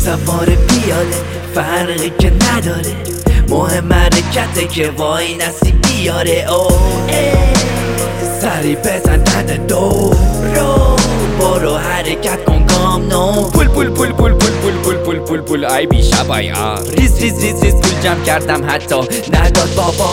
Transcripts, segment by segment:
سوار پیاده فرقی که نداره، مهم حرکته که وای نسی بیاره. سری بزن دند دو رو برو حرکت کن گام نو. پول پول پول پول پول پول پول پول پول پول ای بی شبایا ریز ریز ریز ریز پول جمع کردم حتی نداد بابا.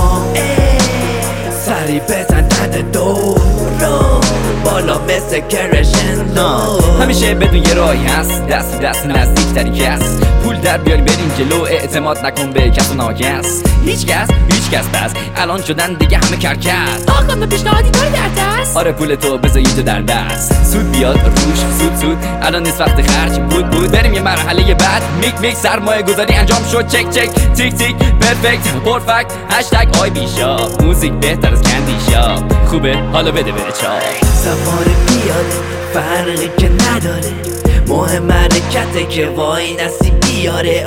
سری بزن دند دو رو بالا مثل کرشندو. همیشه بدون یه راهی هست، دست دست نزدیک تری کس. پول در بیاریم بریم جلو، اعتماد نکن به کس و ناکس. هیچ کس بس الان شدن دیگه همه کرکس. آقا به پیشنهادی داری در دست؟ آره پول تو بذاری تو در دست، سود بیاد روش سود الان نیست وقت خرج بود بریم یه مرحله بعد. میک سرمایه گذاری انجام شد، چک تیک تیک پرفکت پرفکت هشتگ آی بی شاپ. موزیک بهتر از کندی شاپ، خوبه حالا بده بره چاپ. سوار پیاده فرقی که نداره، مهم حرکته که وای نسی بیاره.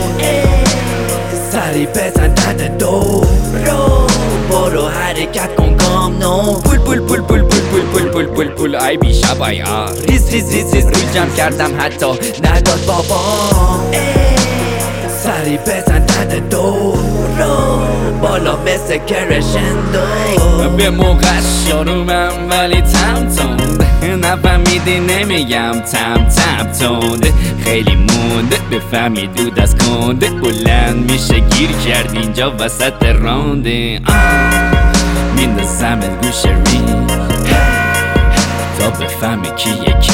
سری بزن دند دو رو برو حرکت کن گام نو. پول پول پول پول پول پول پول پول پول پول ای بی شبایا ریز ریز ریز ریز پول جمع کردم حتی نداد بابا. سری بزن دند دو رو بالا مثل کرشندو. به موقع شروعم ولی تم تند، نفهمیدی نمیگم تم تند. خیلی مونده بفهمی دود از کنده، بلند میشه گیر کرد اینجا وسط رانده. میندازم گوش رینگ تا بفهمی کیه کی.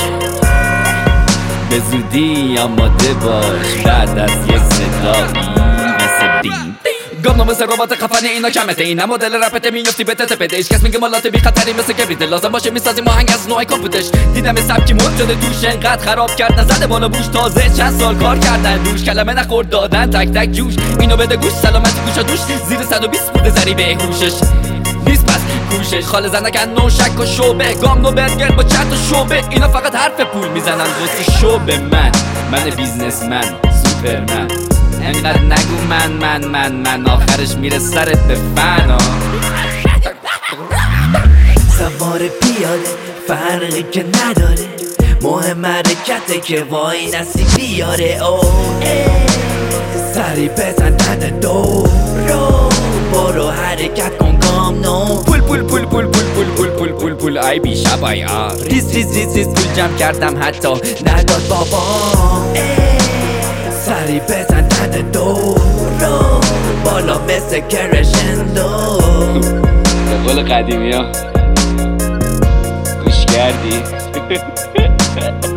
به زودی آماده باش بعد از یک صدایی مثل بیم. گام مثل ربات خفنی اینا کمته، اینا مدل رپته میفتی به تپده. هیچ کس میگه مالات بی خطری مثل کبریت، لازم باشه میسازیم آهنگ از نوع کاپوتش. دیدم سبکی مد شده توش انقدر خراب کرد نزده بالا بوش، تازه چند سال کار کردن دوش. کلمه نخورد دادن تک تک جوش، اینو بده گوش سلامتی گوشا دوش. زیر 120 بوده زری به هوشش نیست پس کوشش. خال زنکن نو شک و شوبه، گام نو برگر با چت و شوبه. اینا فقط حرف پول میزنن واسه شوبه. من بیزنسمن سوپرمن، انقدر نگو من آخرش میره سرت به فنا. سوار پیاده فرقی که نداره، مهم حرکته که وای نسی بیاره. سری بزن دند دو رو برو حرکت کن گام نو. پول پول پول پول پول پول پول پول پول پول ای بی شبایا ریز ریز ریز ریز پول جمع کردم حتی نداد بابا. سری بزن دند دو رو بالا مثل کرشندو. به قول قدیمی ها گوش کردی؟